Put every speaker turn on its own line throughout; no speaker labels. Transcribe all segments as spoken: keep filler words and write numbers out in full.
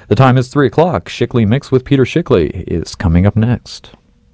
The time is three o'clock. Shickley Mix with Peter Shickley is coming up next.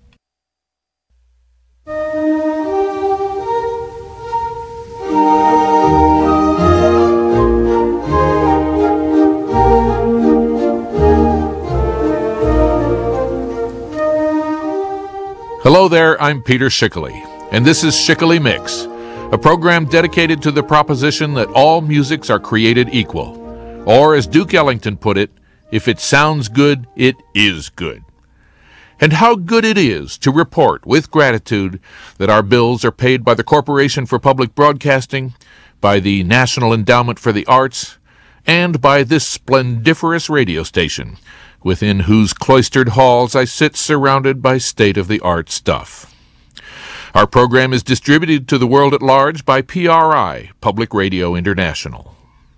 Hello there, I'm Peter Shickley, and this is Shickley Mix, a program dedicated to the proposition that all musics are created equal. Or, as Duke Ellington put it, if it sounds good, it is good. And how good it is to report with gratitude that our bills are paid by the Corporation for Public Broadcasting, by the National Endowment for the Arts, and by this splendiferous radio station, within whose cloistered halls I sit surrounded by state-of-the-art stuff. Our program is distributed to the world at large by P R I, Public Radio International.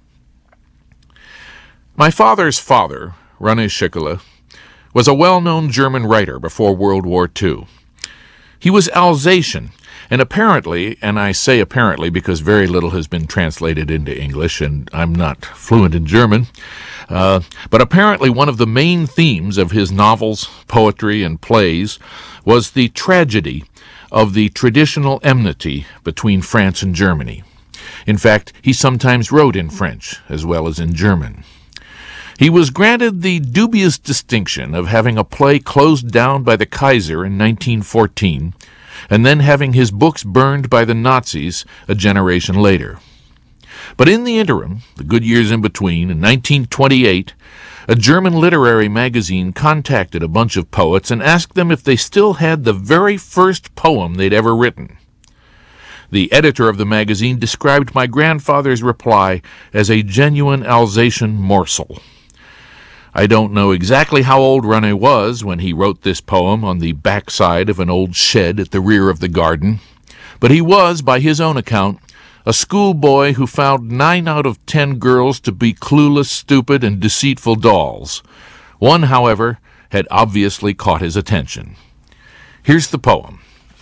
My father's father, René Schickele, was a well-known German writer before World War Two. He was Alsatian, and apparently, and I say apparently because very little has been translated into English, and I'm not fluent in German, uh, but apparently one of the main themes of his novels, poetry, and plays was the tragedy of the traditional enmity between France and Germany. In fact, he sometimes wrote in French as well as in German. He was granted the dubious distinction of having a play closed down by the Kaiser in nineteen fourteen, and then having his books burned by the Nazis a generation later. But in the interim, the good years in between, in nineteen twenty-eight, a German literary magazine contacted a bunch of poets and asked them if they still had the very first poem they'd ever written. The editor of the magazine described my grandfather's reply as a genuine Alsatian morsel. I don't know exactly how old René was when he wrote this poem on the backside of an old shed at the rear of the garden, but he was, by his own account, a schoolboy who found nine out of ten girls to be clueless, stupid, and deceitful dolls. One, however, had obviously caught his attention. Here's the poem.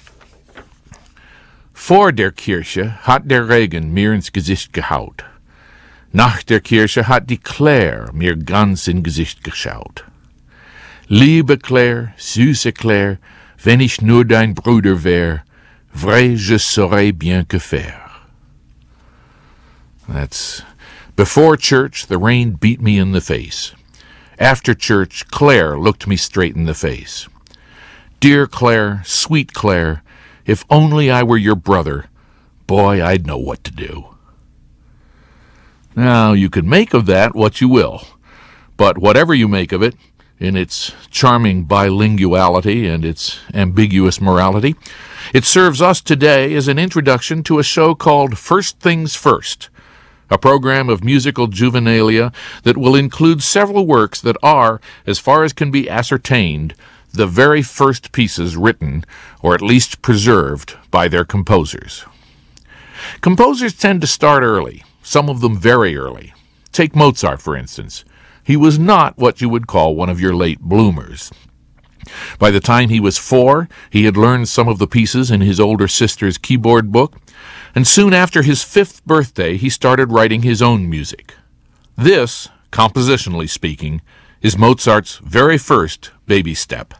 Vor der Kirche hat der Regen mir ins Gesicht gehaut. Nach der Kirche hat die Claire mir ganz in Gesicht geschaut. Liebe Claire, süße Claire, wenn ich nur dein Bruder wär, vrai je saurais bien que faire. That's, before church, the rain beat me in the face. After church, Claire looked me straight in the face. Dear Claire, sweet Claire, if only I were your brother, boy, I'd know what to do. Now, you can make of that what you will, but whatever you make of it, in its charming bilinguality and its ambiguous morality, it serves us today as an introduction to a show called First Things First, a program of musical juvenilia that will include several works that are, as far as can be ascertained, the very first pieces written, or at least preserved, by their composers. Composers tend to start early, some of them very early. Take Mozart, for instance. He was not what you would call one of your late bloomers. By the time he was four, he had learned some of the pieces in his older sister's keyboard book, and soon after his fifth birthday, he started writing his own music. This, compositionally speaking, is Mozart's very first baby step.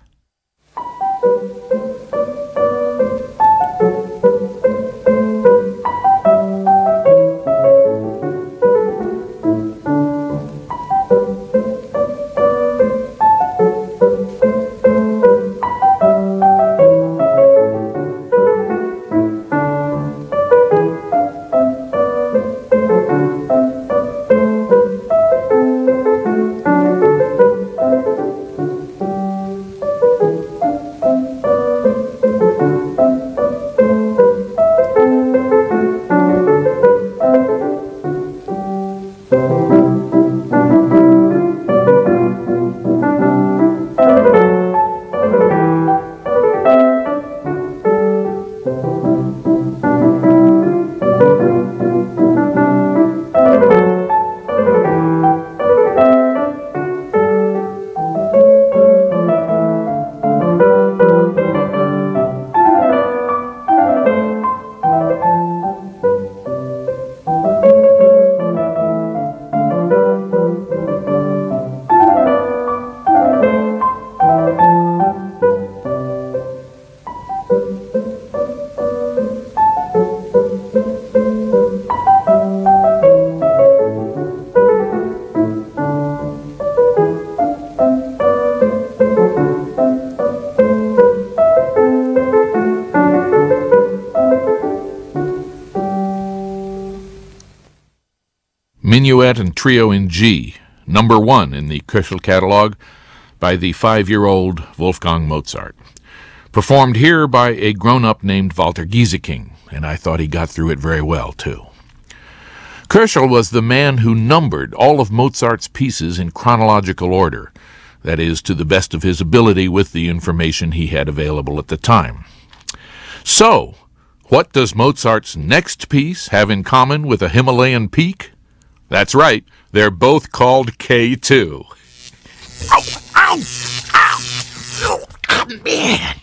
Minuet and Trio in G, number one in the Köchel catalog by the five-year-old Wolfgang Mozart. Performed here by a grown-up named Walter Gieseking, and I thought he got through it very well, too. Köchel was the man who numbered all of Mozart's pieces in chronological order, that is, to the best of his ability with the information he had available at the time. So, what does Mozart's next piece have in common with a Himalayan peak? That's right, they're both called K two. Ow! Ow! Ow! Oh, oh man!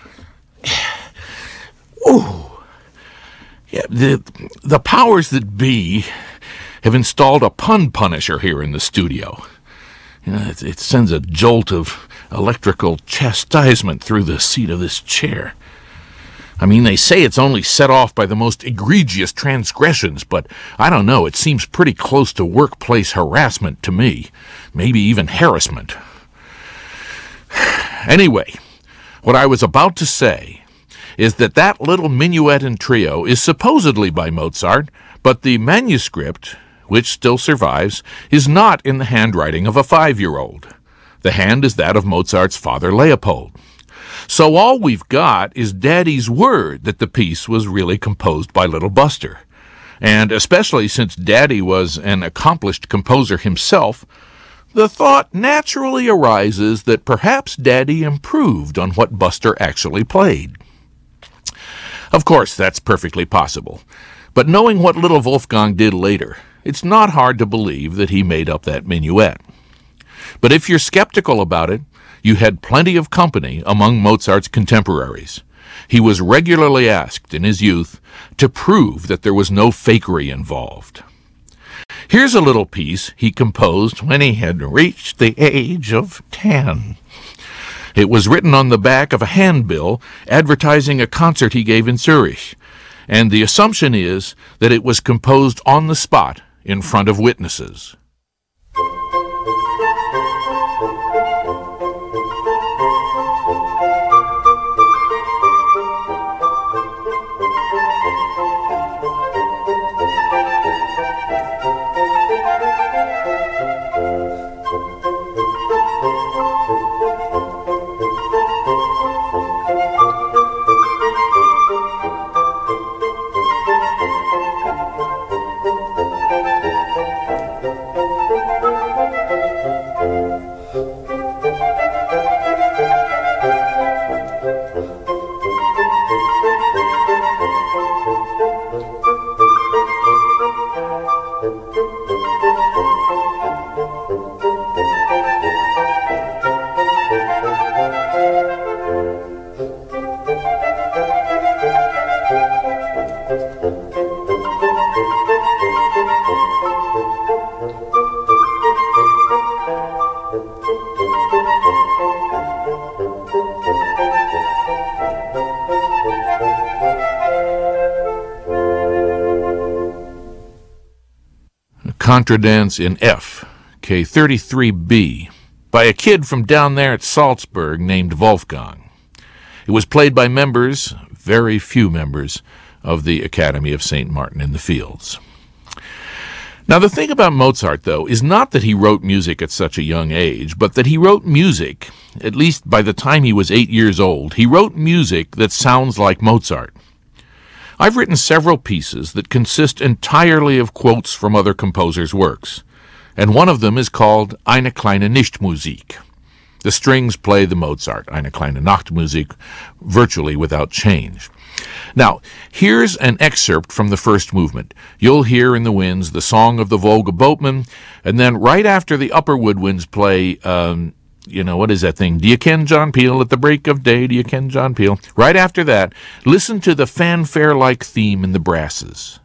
Ooh. Yeah, the, the powers that be have installed a pun punisher here in the studio. You know, it, it sends a jolt of electrical chastisement through the seat of this chair. I mean, they say it's only set off by the most egregious transgressions, but I don't know, it seems pretty close to workplace harassment to me. Maybe even harassment. Anyway, what I was about to say is that that little minuet and trio is supposedly by Mozart, but the manuscript, which still survives, is not in the handwriting of a five-year-old. The hand is that of Mozart's father, Leopold. So all we've got is Daddy's word that the piece was really composed by Little Buster. And especially since Daddy was an accomplished composer himself, the thought naturally arises that perhaps Daddy improved on what Buster actually played. Of course, that's perfectly possible. But knowing what little Wolfgang did later, it's not hard to believe that he made up that minuet. But if you're skeptical about it, you had plenty of company among Mozart's contemporaries. He was regularly asked in his youth to prove that there was no fakery involved. Here's a little piece he composed when he had reached the age of ten. It was written on the back of a handbill advertising a concert he gave in Zurich, and the assumption is that it was composed on the spot in front of witnesses. Contradance in F, K thirty-three B, by a kid from down there at Salzburg named Wolfgang. It was played by members, very few members, of the Academy of Saint Martin in the Fields. Now, the thing about Mozart, though, is not that he wrote music at such a young age, but that he wrote music, at least by the time he was eight years old, he wrote music that sounds like Mozart. I've written several pieces that consist entirely of quotes from other composers' works, and one of them is called Eine kleine Nichtmusik. The strings play the Mozart, Eine kleine Nachtmusik, virtually without change. Now, here's an excerpt from the first movement. You'll hear in the winds the song of the Volga boatman, and then right after the upper woodwinds play, um, you know, what is that thing? Do you ken John Peel at the break of day? Do you ken John Peel? Right after that, listen to the fanfare-like theme in the brasses.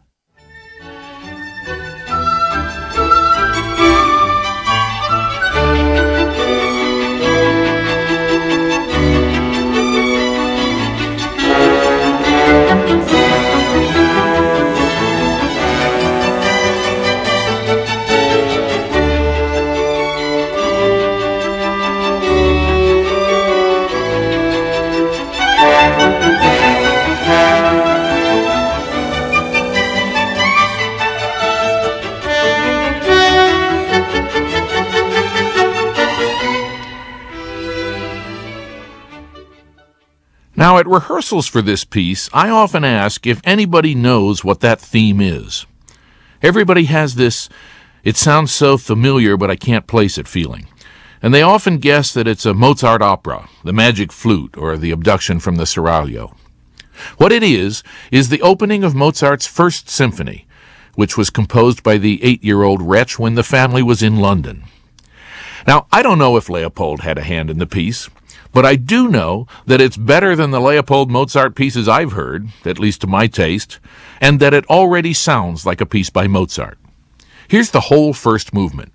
Now, at rehearsals for this piece, I often ask if anybody knows what that theme is. Everybody has this, it sounds so familiar but I can't place it feeling. And they often guess that it's a Mozart opera, The Magic Flute, or The Abduction from the Seraglio. What it is, is the opening of Mozart's First Symphony, which was composed by the eight-year-old wretch when the family was in London. Now, I don't know if Leopold had a hand in the piece, but I do know that it's better than the Leopold Mozart pieces I've heard, at least to my taste, and that it already sounds like a piece by Mozart. Here's the whole first movement.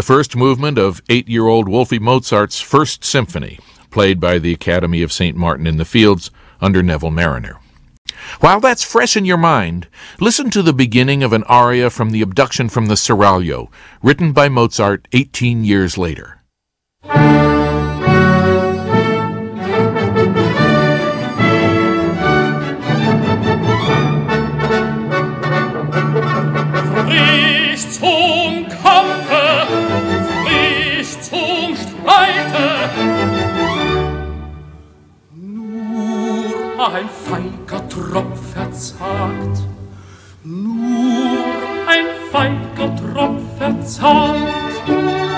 first movement of eight-year-old Wolfie Mozart's First Symphony, played by the Academy of Saint Martin in the Fields under Neville Marriner. While that's fresh in your mind, listen to the beginning of an aria from the Abduction from the Seraglio, written by Mozart eighteen years later.
Frisch zum Kampfe, frisch zum Streite. Nur ein feiger Tropf verzagt, nur ein feiger Tropf verzagt.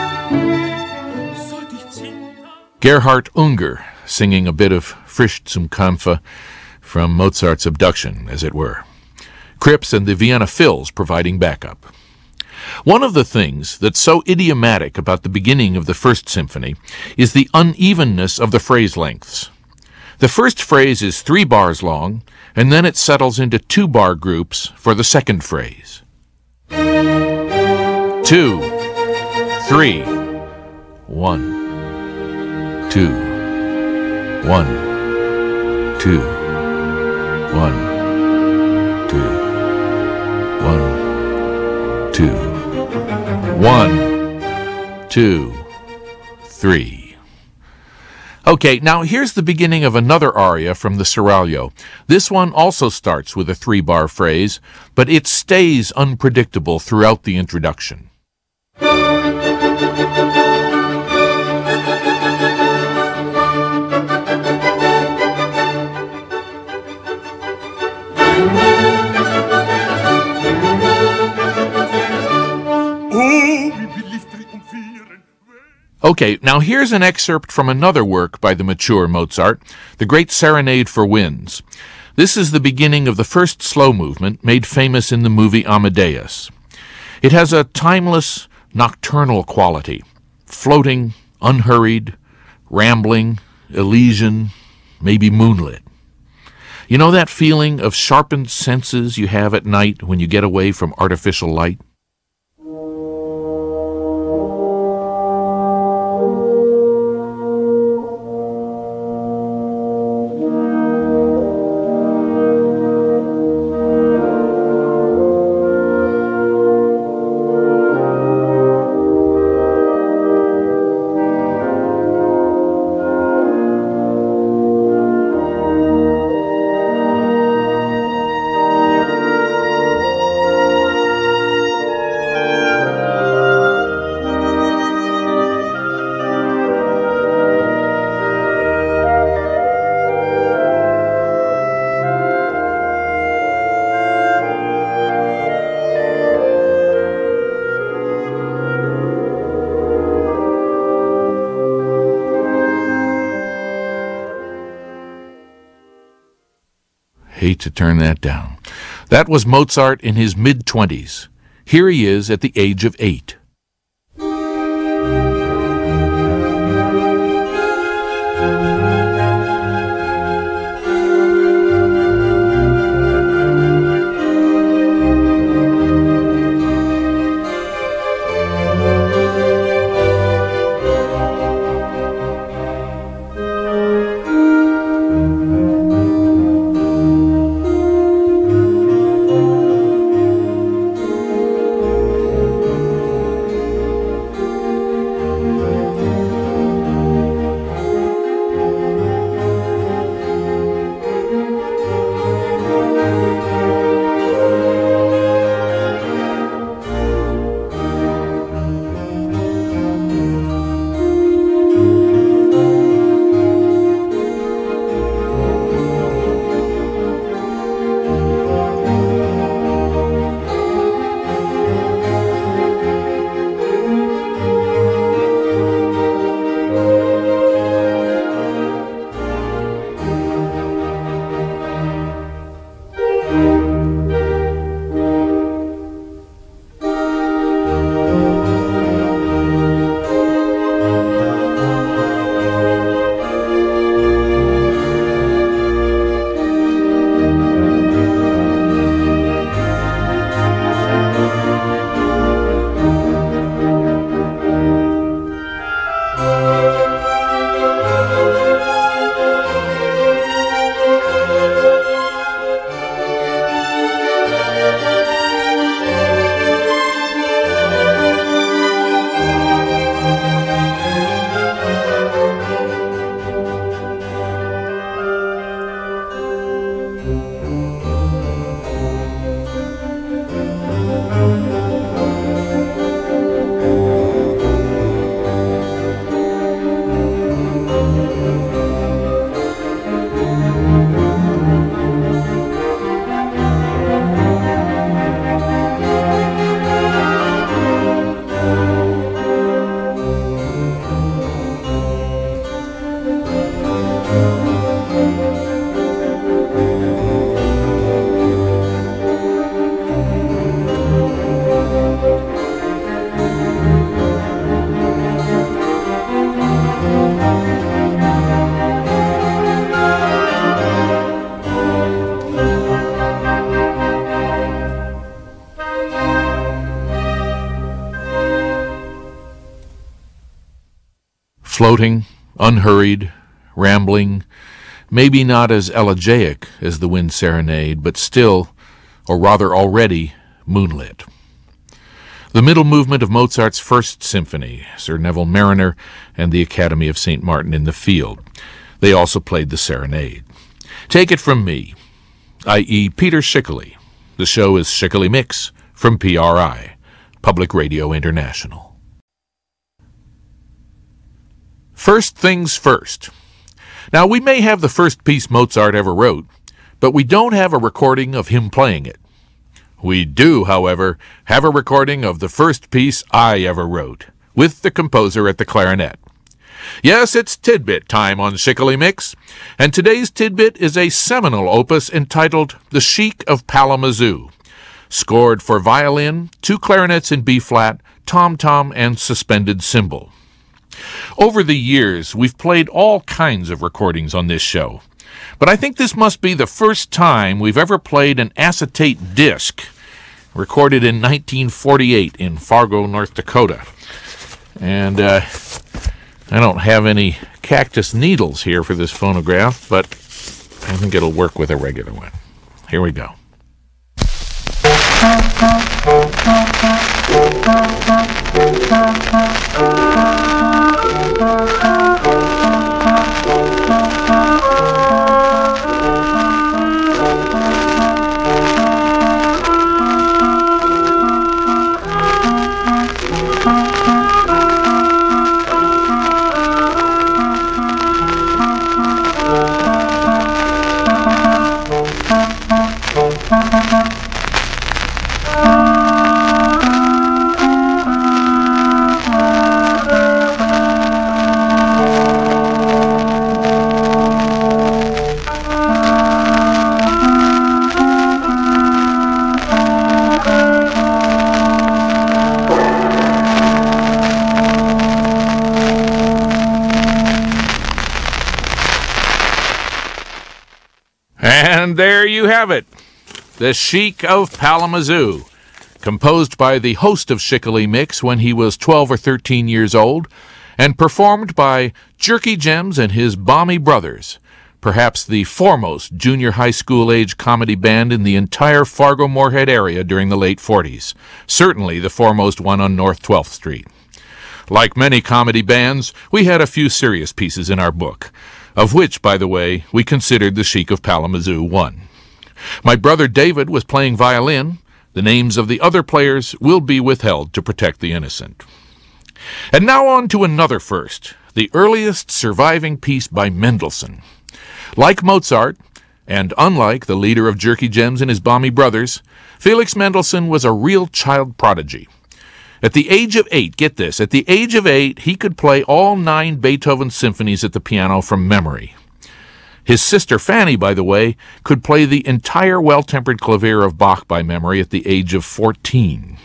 Sollt ich zittern?
Gerhard Unger singing a bit of Frisch zum Kampfe from Mozart's Abduction, as it were. Cripps and the Vienna Phils providing backup. One of the things that's so idiomatic about the beginning of the First Symphony is the unevenness of the phrase lengths. The first phrase is three bars long, and then it settles into two-bar groups for the second phrase. Two, three, one, two, one, two, one, two. One, two, one, two, three. Okay, now here's the beginning of another aria from the Seraglio. This one also starts with a three-bar phrase, but it stays unpredictable throughout the introduction. Okay, now here's an excerpt from another work by the mature Mozart, the Great Serenade for Winds. This is the beginning of the first slow movement made famous in the movie Amadeus. It has a timeless, nocturnal quality, floating, unhurried, rambling, Elysian, maybe moonlit. You know that feeling of sharpened senses you have at night when you get away from artificial light? Hate to turn that down. That was Mozart in his mid-twenties. Here he is at the age of eight. floating, unhurried, rambling, maybe not as elegiac as the Wind Serenade, but still, or rather already, moonlit. The middle movement of Mozart's First Symphony, Sir Neville Mariner and the Academy of Saint Martin in the Field. They also played the Serenade. Take it from me, that is. Peter Schickele. The show is Schickele Mix from P R I, Public Radio International. First things first. Now, we may have the first piece Mozart ever wrote, but we don't have a recording of him playing it. We do, however, have a recording of the first piece I ever wrote, with the composer at the clarinet. Yes, it's tidbit time on Schickele Mix, and today's tidbit is a seminal opus entitled The Sheik of Kalamazoo, scored for violin, two clarinets in B-flat, tom-tom, and suspended cymbal. Over the years, we've played all kinds of recordings on this show, but I think this must be the first time we've ever played an acetate disc, recorded in nineteen forty-eight in Fargo, North Dakota. And uh, I don't have any cactus needles here for this phonograph, but I think it'll work with a regular one. Here we go. And there you have it, The Sheik of Kalamazoo, composed by the host of Schickele Mix when he was twelve or thirteen years old, and performed by Jerky Gems and his Balmy Brothers, perhaps the foremost junior high school age comedy band in the entire Fargo-Moorhead area during the late forties, certainly the foremost one on North twelfth Street. Like many comedy bands, we had a few serious pieces in our book, of which, by the way, we considered The Sheik of Kalamazoo one. My brother David was playing violin. The names of the other players will be withheld to protect the innocent. And now on to another first, the earliest surviving piece by Mendelssohn. Like Mozart, and unlike the leader of Jerky Gems and his Balmy Brothers, Felix Mendelssohn was a real child prodigy. At the age of eight, get this, at the age of eight, he could play all nine Beethoven symphonies at the piano from memory. His sister Fanny, by the way, could play the entire Well-Tempered Clavier of Bach by memory at the age of fourteen.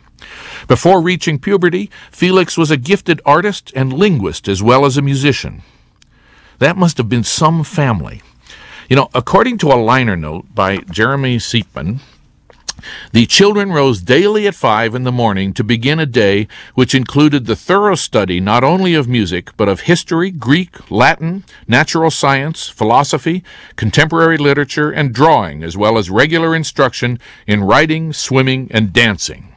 Before reaching puberty, Felix was a gifted artist and linguist as well as a musician. That must have been some family. You know, according to a liner note by Jeremy Seepman, the children rose daily at five in the morning to begin a day which included the thorough study not only of music, but of history, Greek, Latin, natural science, philosophy, contemporary literature, and drawing, as well as regular instruction in writing, swimming, and dancing.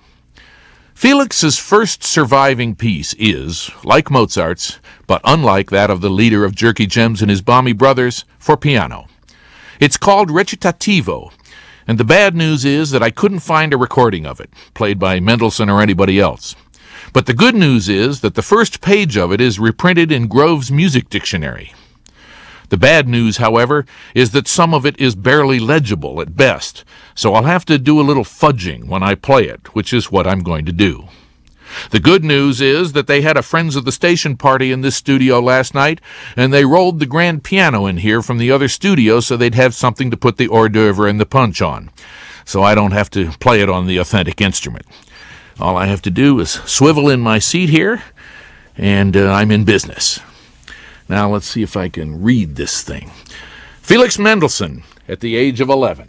Felix's first surviving piece is, like Mozart's, but unlike that of the leader of Jerky Gems and his Balmy Brothers, for piano. It's called Recitativo, and the bad news is that I couldn't find a recording of it, played by Mendelssohn or anybody else. But the good news is that the first page of it is reprinted in Grove's Music Dictionary. The bad news, however, is that some of it is barely legible at best, so I'll have to do a little fudging when I play it, which is what I'm going to do. The good news is that they had a Friends of the Station party in this studio last night, and they rolled the grand piano in here from the other studio so they'd have something to put the hors d'oeuvre and the punch on, so I don't have to play it on the authentic instrument. All I have to do is swivel in my seat here, and uh, I'm in business. Now let's see if I can read this thing. Felix Mendelssohn, at the age of eleven.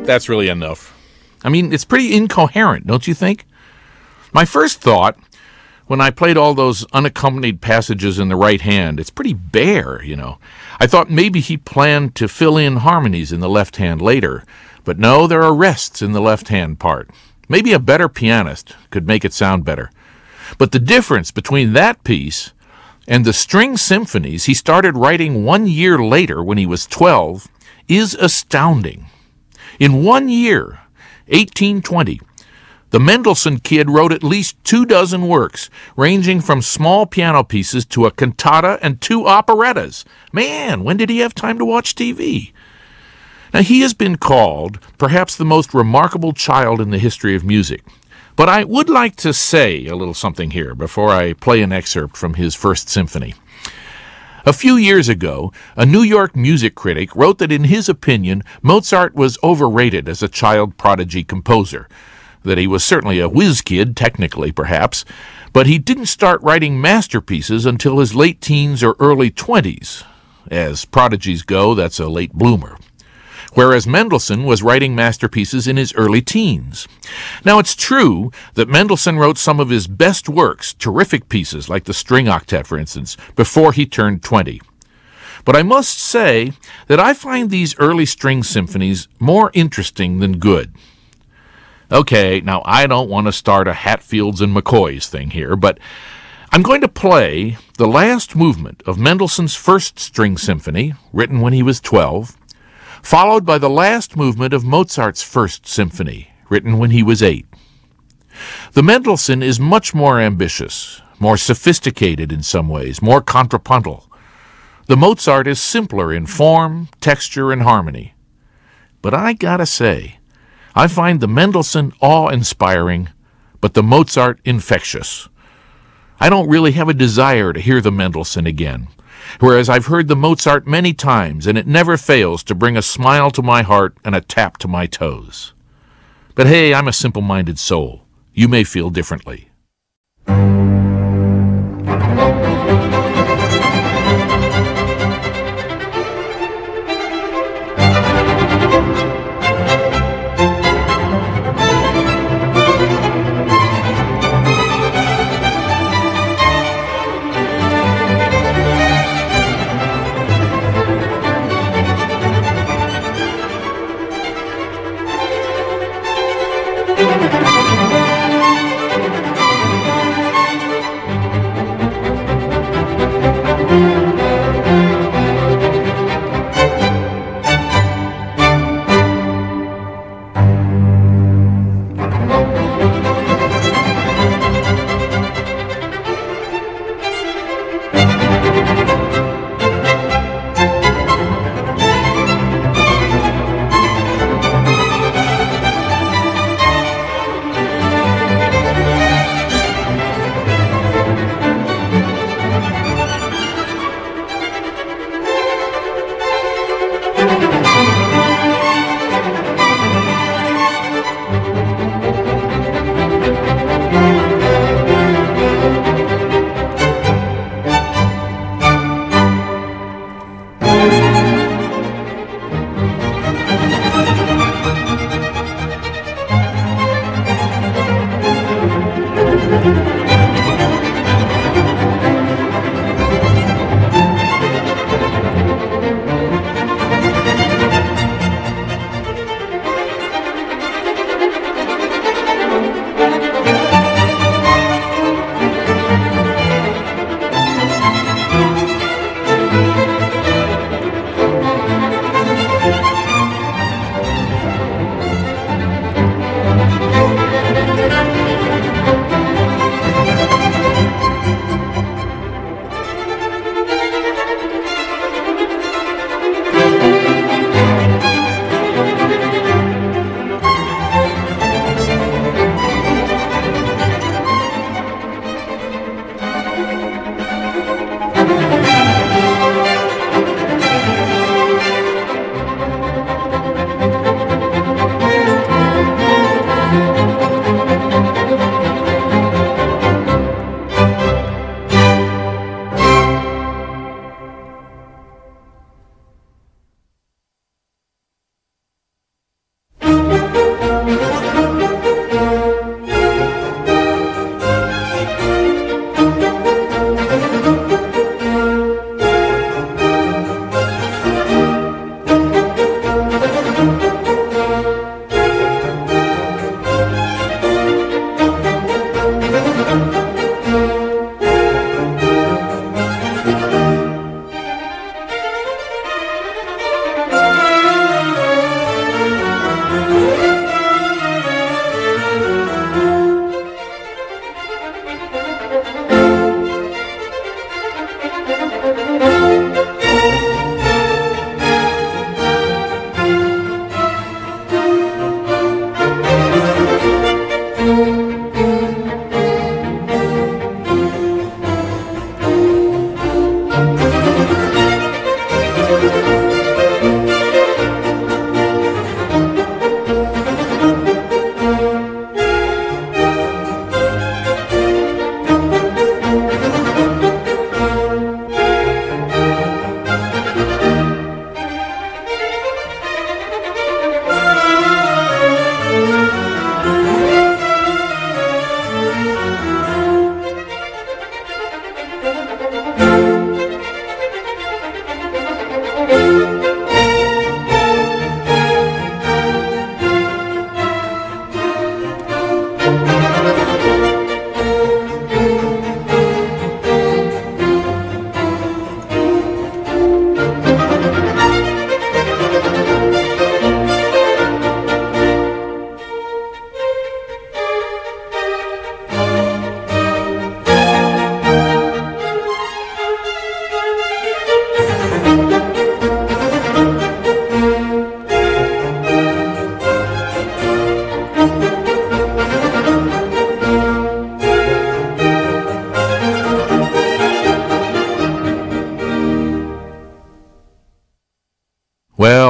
that's really enough. I mean, it's pretty incoherent, don't you think? My first thought, when I played all those unaccompanied passages in the right hand, it's pretty bare, you know. I thought maybe he planned to fill in harmonies in the left hand later, but no, there are rests in the left hand part. Maybe a better pianist could make it sound better. But the difference between that piece and the string symphonies he started writing one year later when he was twelve is astounding. In one year, eighteen twenty, the Mendelssohn Kid wrote at least two dozen works, ranging from small piano pieces to a cantata and two operettas. Man, when did he have time to watch T V? Now, he has been called perhaps the most remarkable child in the history of music. But I would like to say a little something here before I play an excerpt from his First Symphony. A few years ago, a New York music critic wrote that in his opinion, Mozart was overrated as a child prodigy composer, that he was certainly a whiz kid, technically perhaps, but he didn't start writing masterpieces until his late teens or early twenties. As prodigies go, that's a late bloomer. Whereas Mendelssohn was writing masterpieces in his early teens. Now, it's true that Mendelssohn wrote some of his best works, terrific pieces like the String Octet, for instance, before he turned twenty. But I must say that I find these early string symphonies more interesting than good. Okay, now I don't want to start a Hatfields and McCoys thing here, but I'm going to play the last movement of Mendelssohn's First String Symphony, written when he was twelve, followed by the last movement of Mozart's First Symphony, written when he was eight. The Mendelssohn is much more ambitious, more sophisticated in some ways, more contrapuntal. The Mozart is simpler in form, texture, and harmony. But I gotta say, I find the Mendelssohn awe-inspiring, but the Mozart infectious. I don't really have a desire to hear the Mendelssohn again, whereas I've heard the Mozart many times, and it never fails to bring a smile to my heart and a tap to my toes. But hey, I'm a simple-minded soul. You may feel differently.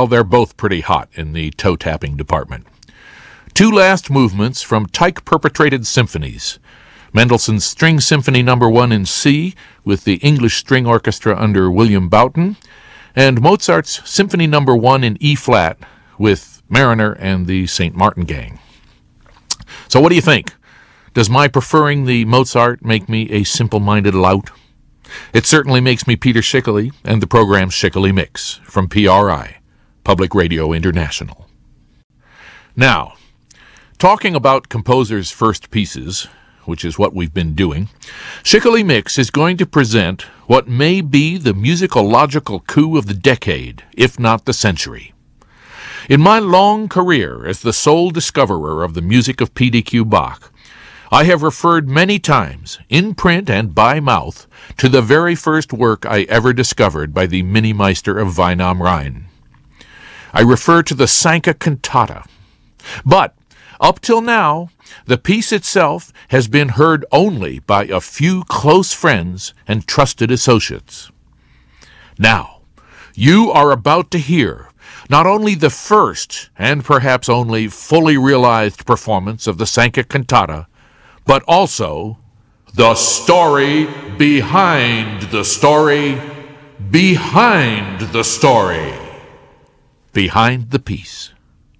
Well, they're both pretty hot in the toe-tapping department. Two last movements from Teich-perpetrated symphonies. Mendelssohn's String Symphony Number one in C with the English String Orchestra under William Boughton, and Mozart's Symphony Number one in E-flat with Mariner and the Saint Martin Gang. So what do you think? Does my preferring the Mozart make me a simple-minded lout? It certainly makes me Peter Schickele and the program's Schickele Mix from P R I, Public Radio International. Now, talking about composers' first pieces, which is what we've been doing, Schickele Mix is going to present what may be the musicological coup of the decade, if not the century. In my long career as the sole discoverer of the music of P D Q Bach, I have referred many times, in print and by mouth, to the very first work I ever discovered by the Minimeister of Wein am Rhein. I refer to the Sanka Cantata. But, up till now, the piece itself has been heard only by a few close friends and trusted associates. Now, you are about to hear not only the first, and perhaps only fully realized performance of the Sanka Cantata, but also the story behind the story, behind the story, behind the piece.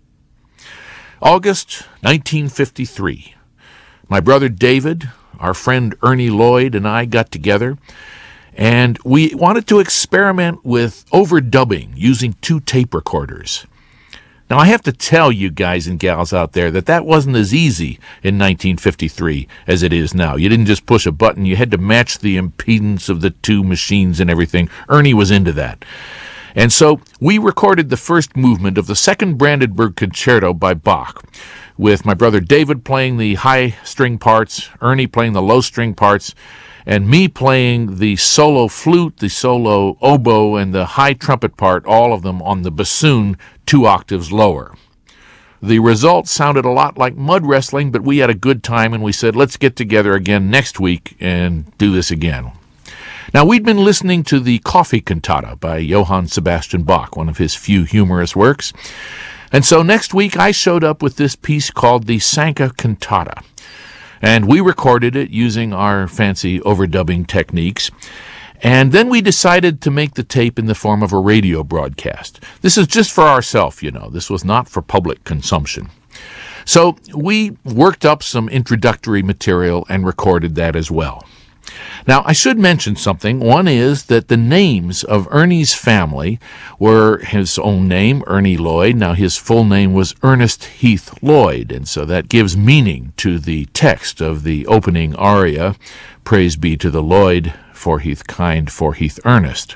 August nineteen fifty-three. My brother David, our friend Ernie Lloyd, and I got together, and we wanted to experiment with overdubbing using two tape recorders. Now, I have to tell you guys and gals out there that that wasn't as easy in nineteen fifty-three as it is now. You didn't just push a button. You had to match the impedance of the two machines and everything. Ernie was into that. And so we recorded the first movement of the Second Brandenburg Concerto by Bach, with my brother David playing the high string parts, Ernie playing the low string parts, and me playing the solo flute, the solo oboe, and the high trumpet part, all of them on the bassoon two octaves lower. The result sounded a lot like mud wrestling, but we had a good time, and we said, let's get together again next week and do this again. Now, we'd been listening to the Coffee Cantata by Johann Sebastian Bach, one of his few humorous works. And so next week I showed up with this piece called the Sanka Cantata. And we recorded it using our fancy overdubbing techniques. And then we decided to make the tape in the form of a radio broadcast. This is just for ourselves, you know. This was not for public consumption. So we worked up some introductory material and recorded that as well. Now, I should mention something. One is that the names of Ernie's family were his own name, Ernie Lloyd. Now, his full name was Ernest Heath Lloyd, and so that gives meaning to the text of the opening aria, Praise be to the Lloyd, for Heath kind, for Heath earnest.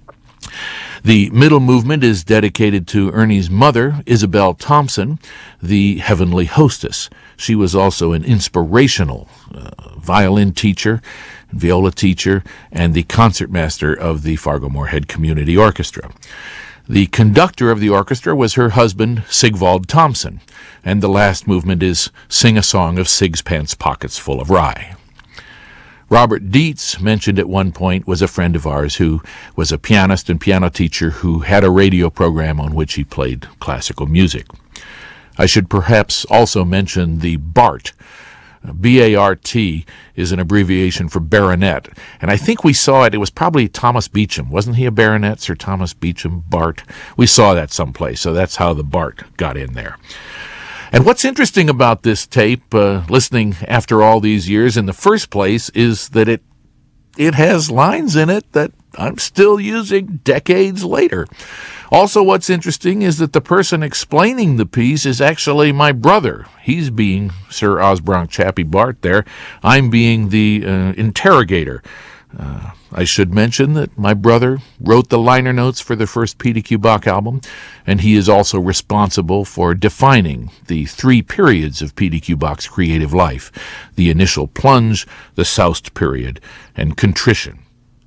The middle movement is dedicated to Ernie's mother, Isabel Thompson, the heavenly hostess. She was also an inspirational uh, violin teacher, viola teacher, and the concertmaster of the Fargo Moorhead Community Orchestra. The conductor of the orchestra was her husband, Sigvald Thompson, and the last movement is Sing a Song of Sig's Pants Pockets Full of Rye. Robert Dietz, mentioned at one point, was a friend of ours who was a pianist and piano teacher who had a radio program on which he played classical music. I should perhaps also mention the BART. B A R T is an abbreviation for baronet, and I think we saw it, it was probably Thomas Beecham. Wasn't he a baronet, Sir Thomas Beecham, Bart? We saw that someplace, so that's how the BART got in there. And what's interesting about this tape, uh, listening after all these years in the first place, is that it it has lines in it that I'm still using decades later. Also, what's interesting is that the person explaining the piece is actually my brother. He's being Sir Osbronc Chappie Bart there. I'm being the uh, interrogator. Uh, I should mention that my brother wrote the liner notes for the first P D Q Bach album, and he is also responsible for defining the three periods of P D Q Bach's creative life: the initial plunge, the soused period, and contrition.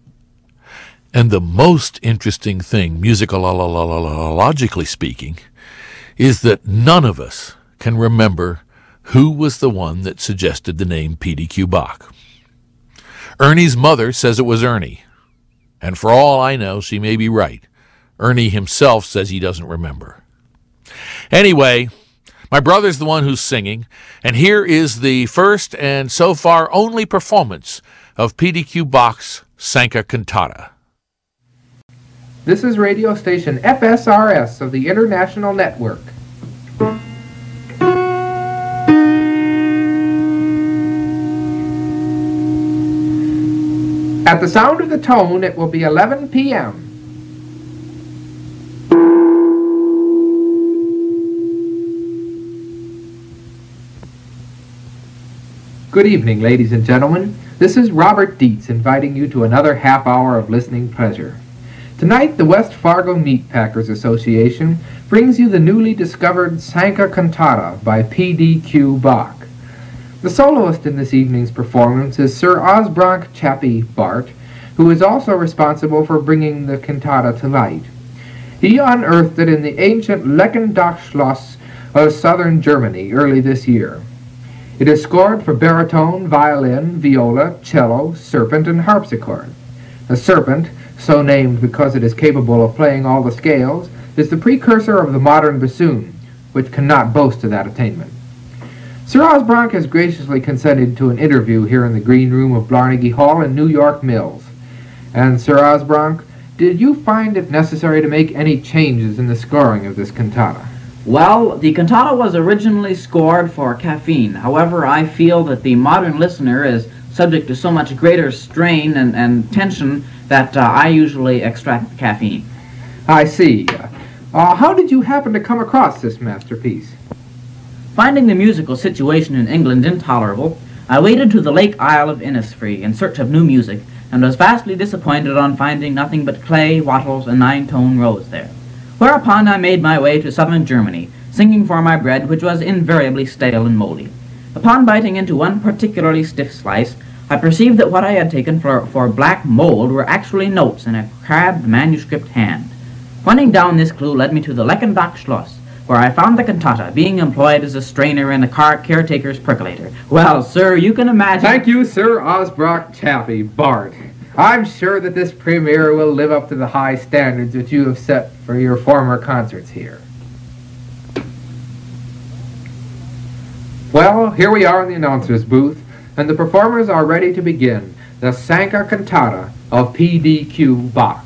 And the most interesting thing, musicologically speaking, is that none of us can remember who was the one that suggested the name P D Q Bach. Ernie's mother says it was Ernie, and for all I know, she may be right. Ernie himself says he doesn't remember. Anyway, my brother's the one who's singing, and here is the first and so far only performance of P D Q Bach's Sanka Cantata.
This is radio station F S R S of the International Network. At the sound of the tone, it will be eleven p m Good evening, ladies and gentlemen. This is Robert Dietz inviting you to another half hour of listening pleasure. Tonight, the West Fargo Meat Packers Association brings you the newly discovered Sanka Cantata by P D Q Bach. The soloist in this evening's performance is Sir Osbronck Chappie Bart, who is also responsible for bringing the cantata to light. He unearthed it in the ancient Leckendach-Schloss of southern Germany early this year. It is scored for baritone, violin, viola, cello, serpent, and harpsichord. The serpent, so named because it is capable of playing all the scales, is the precursor of the modern bassoon, which cannot boast of that attainment. Sir Osbronck has graciously consented to an interview here in the green room of Blarney Hall in New York Mills. And Sir Osbronck, did you find it necessary to make any changes in the scoring of this cantata?
Well, the cantata was originally scored for caffeine. However, I feel that the modern listener is subject to so much greater strain and, and tension that uh, I usually extract caffeine.
I see. Uh, how did you happen to come across this masterpiece?
Finding the musical situation in England intolerable, I waded to the Lake Isle of Innisfree in search of new music, and was vastly disappointed on finding nothing but clay, wattles, and nine-tone rose there. Whereupon I made my way to southern Germany, singing for my bread, which was invariably stale and moldy. Upon biting into one particularly stiff slice, I perceived that what I had taken for, for black mold were actually notes in a crabbed manuscript hand. Running down this clue led me to the Leckendach Schloss, where I found the cantata being employed as a strainer in the car caretaker's percolator. Well, sir, you can imagine...
Thank you, Sir Osbronck Chappie Bart. I'm sure that this premiere will live up to the high standards that you have set for your former concerts here. Well, here we are in the announcer's booth, and the performers are ready to begin the Sanka Cantata of P D Q Bach.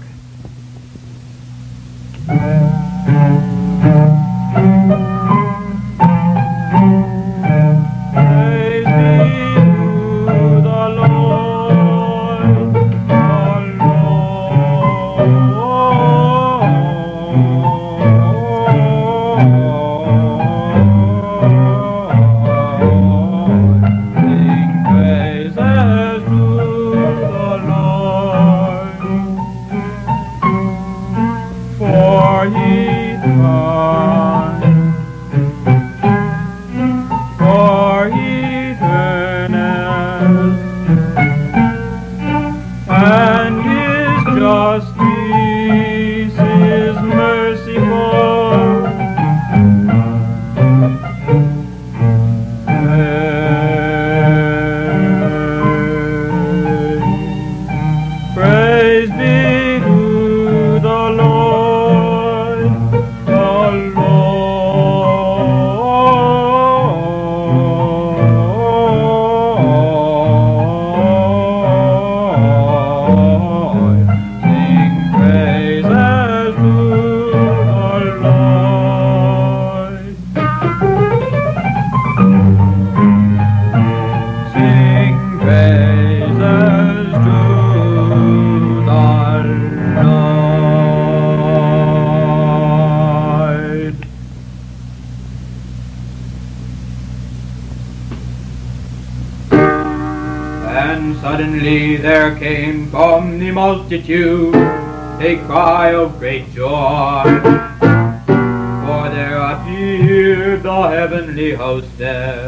Suddenly there came from the multitude a cry of great joy, for there appeared the heavenly hostess,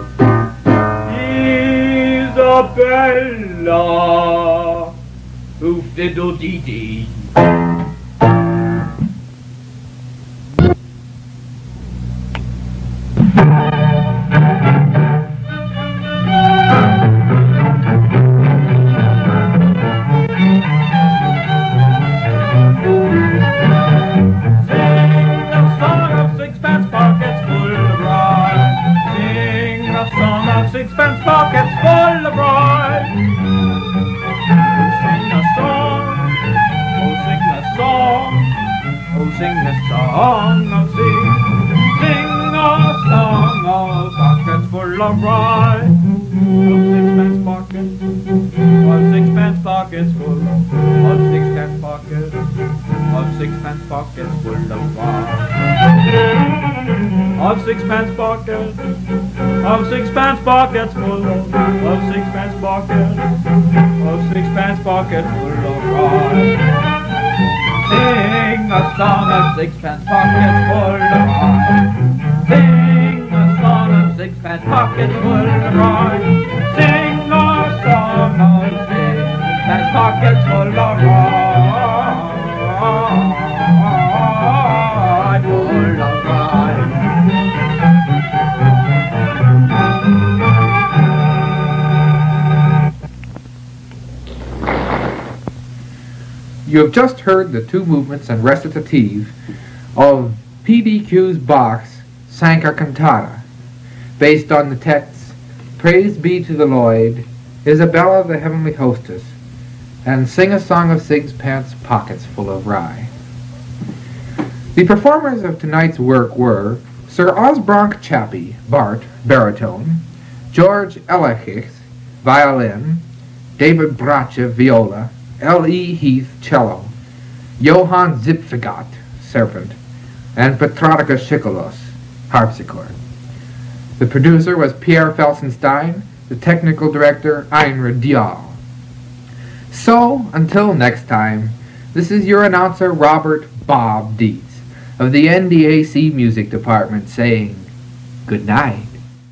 Isabella, who fiddle-dee-dee. sing a song of sing, sing a song of pockets full of rye, of sixpence pockets, of sixpence pockets full, of sixpence pockets, of sixpence pockets full of rye, of sixpence pockets, of sixpence pockets full, of sixpence pockets, of sixpence pockets full of rye. Sing a song of sixpence pockets full of rye. Sing a song of sixpence pockets full of rye. Sing a song of sixpence pockets full of rye. Full of rye.
You have just heard the two movements and recitative of P D Q's Bach's Sanka Cantata, based on the texts Praise be to the Lord, Isabella the Heavenly Hostess, and Sing a Song of Sixpence Pockets Full of Rye. The performers of tonight's work were Sir Osbronk Chappie, Bart, baritone, George Elachich, violin, David Bracha, viola, L E Heath, cello, Johann Zipfigat, serpent, and Petrarca Schickelos, harpsichord. The producer was Pierre Felsenstein, the technical director Einrad Dial. So, until next time, this is your announcer Robert Bob Dietz of the N D A C Music Department saying good night.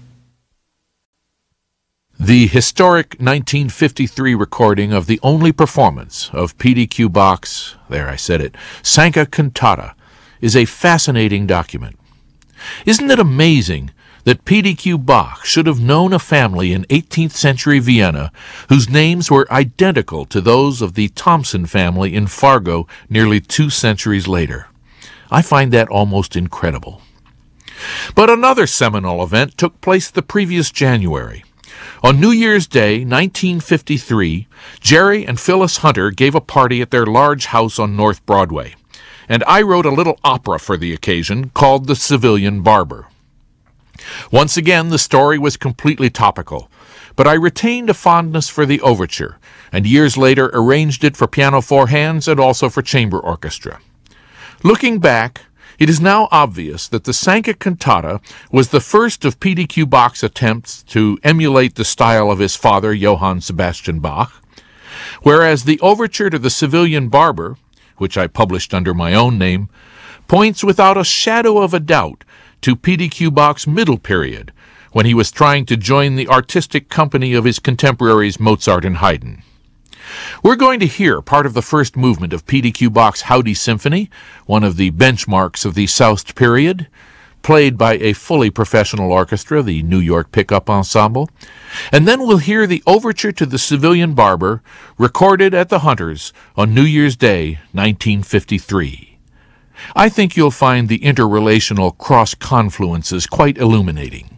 The historic nineteen fifty-three recording of the only performance of P D Q Bach's, there I said it, Sanka Cantata, is a fascinating document. Isn't it amazing that P D Q Bach should have known a family in eighteenth century Vienna whose names were identical to those of the Thompson family in Fargo nearly two centuries later? I find that almost incredible. But another seminal event took place the previous January. On New Year's Day, nineteen fifty-three, Jerry and Phyllis Hunter gave a party at their large house on North Broadway, and I wrote a little opera for the occasion called The Civilian Barber. Once again, the story was completely topical, but I retained a fondness for the overture, and years later arranged it for piano four hands and also for chamber orchestra. Looking back, it is now obvious that the Sanka Cantata was the first of P D Q Bach's attempts to emulate the style of his father, Johann Sebastian Bach, whereas the overture to The Civilian Barber, which I published under my own name, points without a shadow of a doubt to P D Q Bach's middle period, when he was trying to join the artistic company of his contemporaries Mozart and Haydn. We're going to hear part of the first movement of P D Q Bach's Howdy Symphony, one of the benchmarks of the Soust period, played by a fully professional orchestra, the New York Pickup Ensemble, and then we'll hear the overture to The Civilian Barber, recorded at the Hunters on New Year's Day, nineteen fifty-three. I think you'll find the interrelational cross-confluences quite illuminating.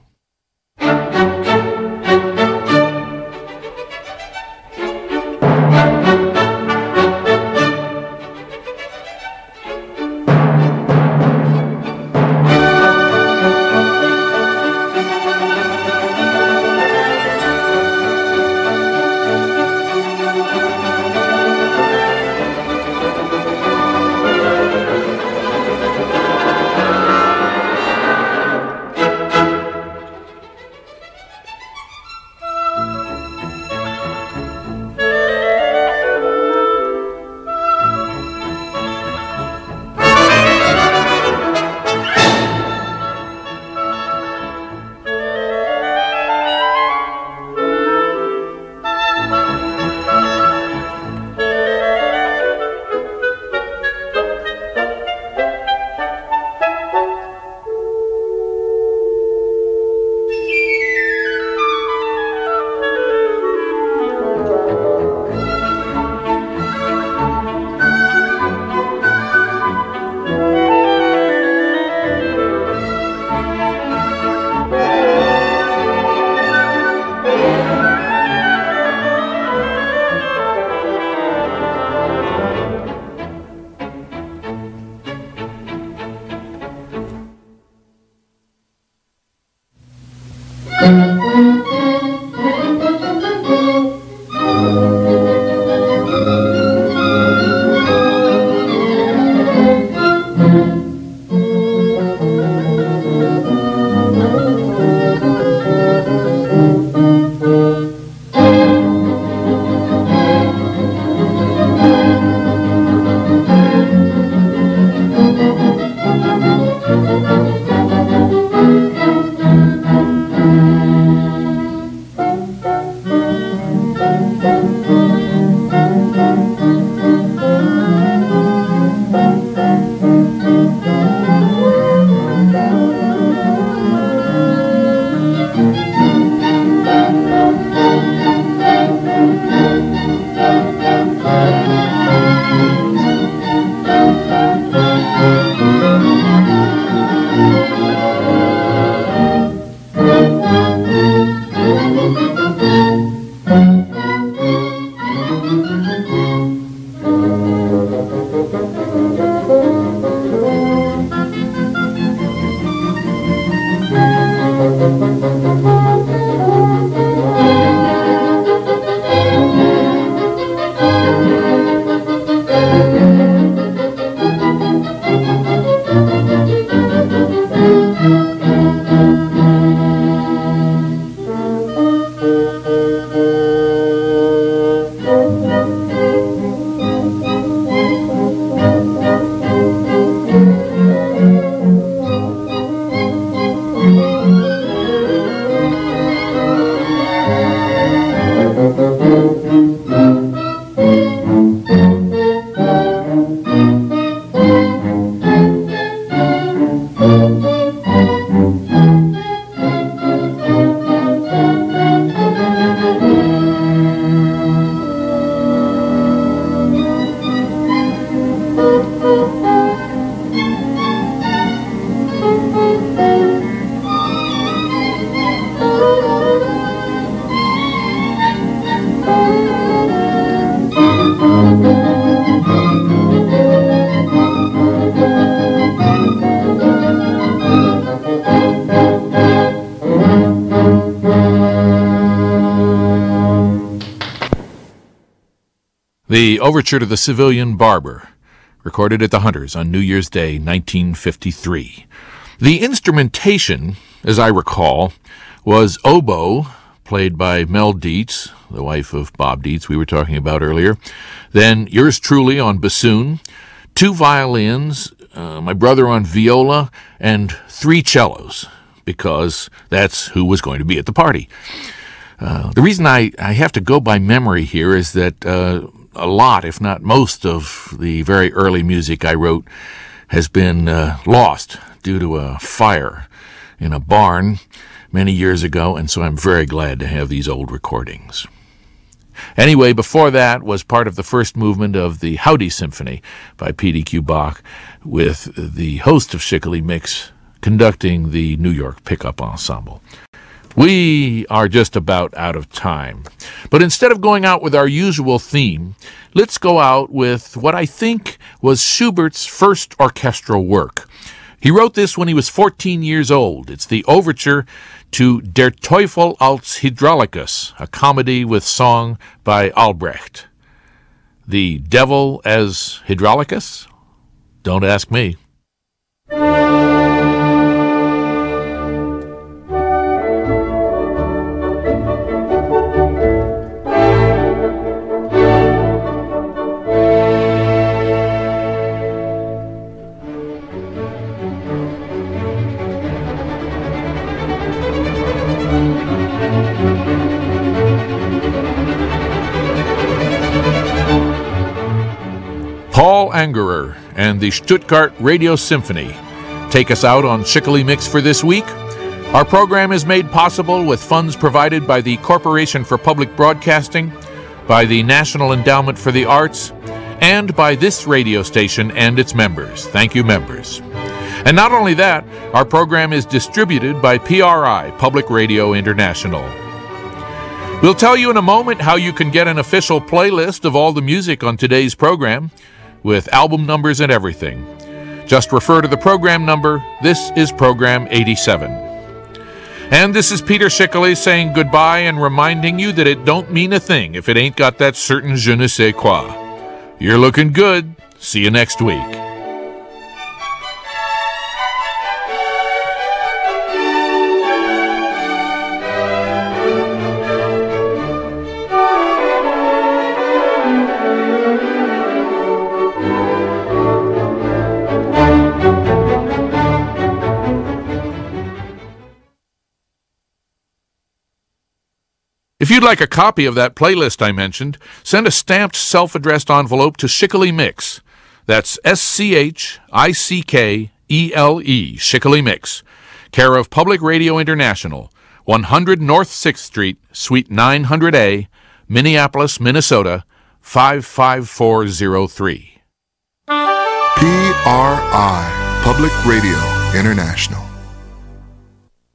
The Overture to the Civilian Barber, recorded at the Hunters on New Year's Day, nineteen fifty-three. The instrumentation, as I recall, was oboe, played by Mel Dietz, the wife of Bob Dietz we were talking about earlier. Then yours truly on bassoon, two violins, uh, my brother on viola, and three cellos, because that's who was going to be at the party. Uh, the reason I, I have to go by memory here is that uh, a lot, if not most, of the very early music I wrote has been uh, lost due to a fire in a barn many years ago, and so I'm very glad to have these old recordings. Anyway, before that was part of the first movement of the Howdy Symphony by P D Q Bach, with the host of Schickele Mix conducting the New York Pickup Ensemble. We are just about out of time, but instead of going out with our usual theme, let's go out with what I think was Schubert's first orchestral work. He wrote this when he was fourteen years old. It's the overture to Der Teufel als Hydraulicus, a comedy with song by Albrecht. The Devil as Hydraulicus? Don't ask me. Paul Angerer and the Stuttgart Radio Symphony take us out on Schickele Mix for this week. Our program is made possible with funds provided by the Corporation for Public Broadcasting, by the National Endowment for the Arts, and by this radio station and its members. Thank you, members. And not only that, our program is distributed by P R I, Public Radio International. We'll tell you in a moment how you can get an official playlist of all the music on today's program, with album numbers and everything. Just refer to the program number. This is program eighty-seven. And this is Peter Schickele saying goodbye and reminding you that it don't mean a thing if it ain't got that certain je ne sais quoi. You're looking good. See you next week. If you'd like a copy of that playlist I mentioned, send a stamped self-addressed envelope to Schickele Mix. That's S C H I C K E L E, Schickele Mix, care of Public Radio International, one hundred North sixth Street, Suite nine hundred A, Minneapolis, Minnesota, five five four zero three.
P R I, Public Radio International.